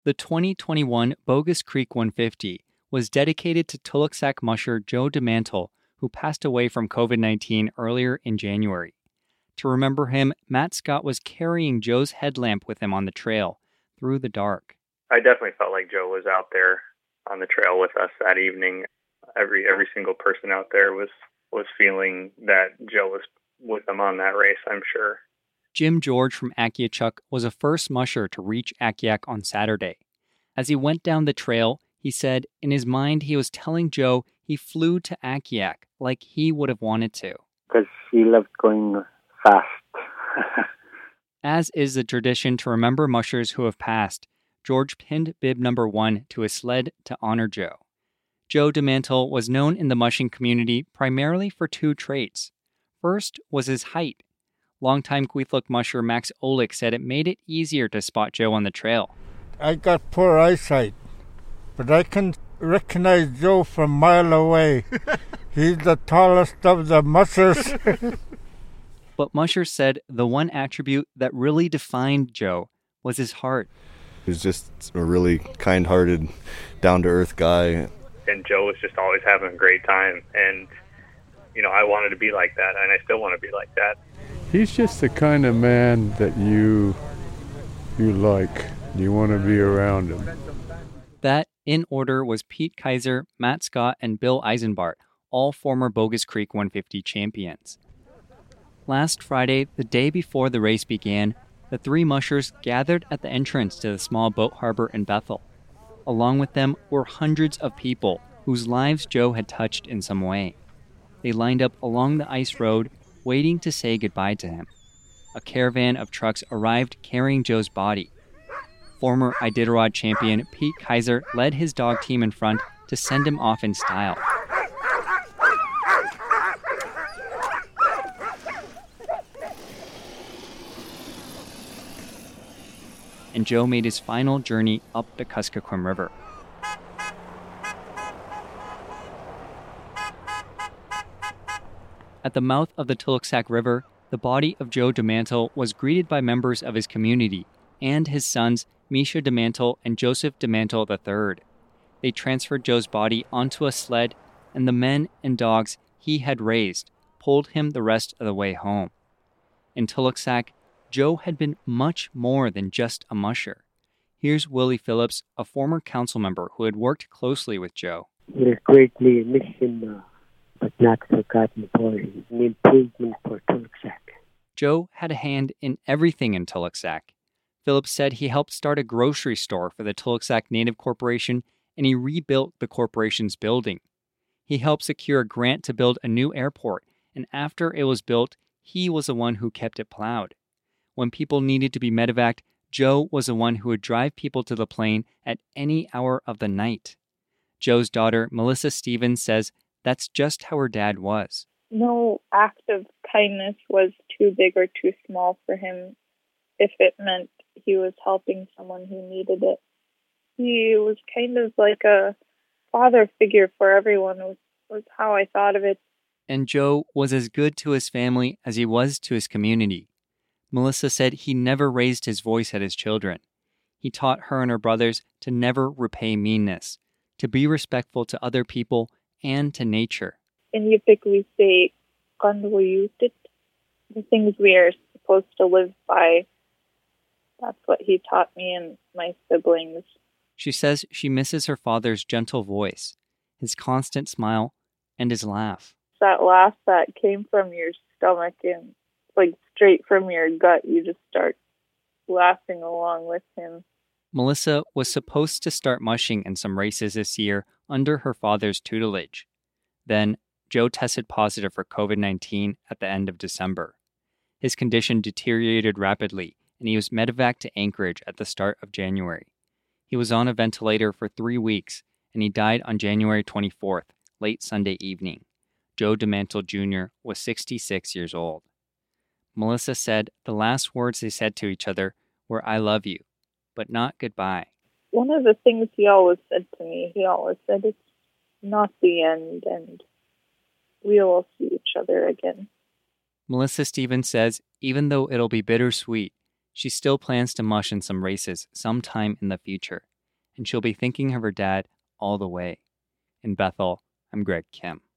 The 2021 Bogus Creek 150 was dedicated to Tullochsac musher Joe DeMantle, who passed away from COVID-19 earlier in January. To remember him, Matt Scott was carrying Joe's headlamp with him on the trail through the dark. I definitely felt like Joe was out there on the trail with us that evening. Every single person out there was feeling that Joe was with them on that race, I'm sure. Jim George from Akiachuk was the first musher to reach Akiak on Saturday. As he went down the trail, he said in his mind he was telling Joe he flew to Akiak like he would have wanted to. Because he loved going fast. As is the tradition to remember mushers who have passed, George pinned bib number 1 to his sled to honor Joe. Joe DeMantle was known in the mushing community primarily for 2 traits. First was his height. Longtime Kwethluk musher Max Olick said it made it easier to spot Joe on the trail. I got poor eyesight, but I can recognize Joe from a mile away. He's the tallest of the mushers. But mushers said the one attribute that really defined Joe was his heart. He was just a really kind-hearted, down-to-earth guy. And Joe was just always having a great time. And, I wanted to be like that, and I still want to be like that. He's just the kind of man that you like. You want to be around him. That, in order, was Pete Kaiser, Matt Scott, and Bill Eisenbart, all former Bogus Creek 150 champions. Last Friday, the day before the race began, the 3 mushers gathered at the entrance to the small boat harbor in Bethel. Along with them were hundreds of people whose lives Joe had touched in some way. They lined up along the ice road, waiting to say goodbye to him. A caravan of trucks arrived carrying Joe's body. Former Iditarod champion Pete Kaiser led his dog team in front to send him off in style. And Joe made his final journey up the Kuskokwim River. At the mouth of the Tullochsac River, the body of Joe DeMantle was greeted by members of his community and his sons Misha DeMantle and Joseph DeMantle III. They transferred Joe's body onto a sled, and the men and dogs he had raised pulled him the rest of the way home. In Tullochsac, Joe had been much more than just a musher. Here's Willie Phillips, a former council member who had worked closely with Joe. We greatly miss him, but not forgotten for him. An improvement for Tullochsac. Joe had a hand in everything in Tullochsac. Phillips said he helped start a grocery store for the Tullochsac Native Corporation, and he rebuilt the corporation's building. He helped secure a grant to build a new airport, and after it was built, he was the one who kept it plowed. When people needed to be medevaced, Joe was the one who would drive people to the plane at any hour of the night. Joe's daughter, Melissa Stevens, says that's just how her dad was. No act of kindness was too big or too small for him if it meant he was helping someone who needed it. He was kind of like a father figure for everyone, was how I thought of it. And Joe was as good to his family as he was to his community. Melissa said he never raised his voice at his children. He taught her and her brothers to never repay meanness, to be respectful to other people and to nature. In Yupik we say, "Kanwayutit," the things we are supposed to live by. That's what he taught me and my siblings. She says she misses her father's gentle voice, his constant smile, and his laugh. That laugh that came from your stomach and like straight from your gut, you just start laughing along with him. Melissa was supposed to start mushing in some races this year under her father's tutelage. Then, Joe tested positive for COVID-19 at the end of December. His condition deteriorated rapidly, and he was medevaced to Anchorage at the start of January. He was on a ventilator for 3 weeks, and he died on January 24th, late Sunday evening. Joe DeMantle Jr. was 66 years old. Melissa said the last words they said to each other were, "I love you," but not goodbye. One of the things he always said to me, he always said, "It's not the end, and we will see each other again." Melissa Stevens says even though it'll be bittersweet, she still plans to mush in some races sometime in the future. and she'll be thinking of her dad all the way. In Bethel, I'm Greg Kim.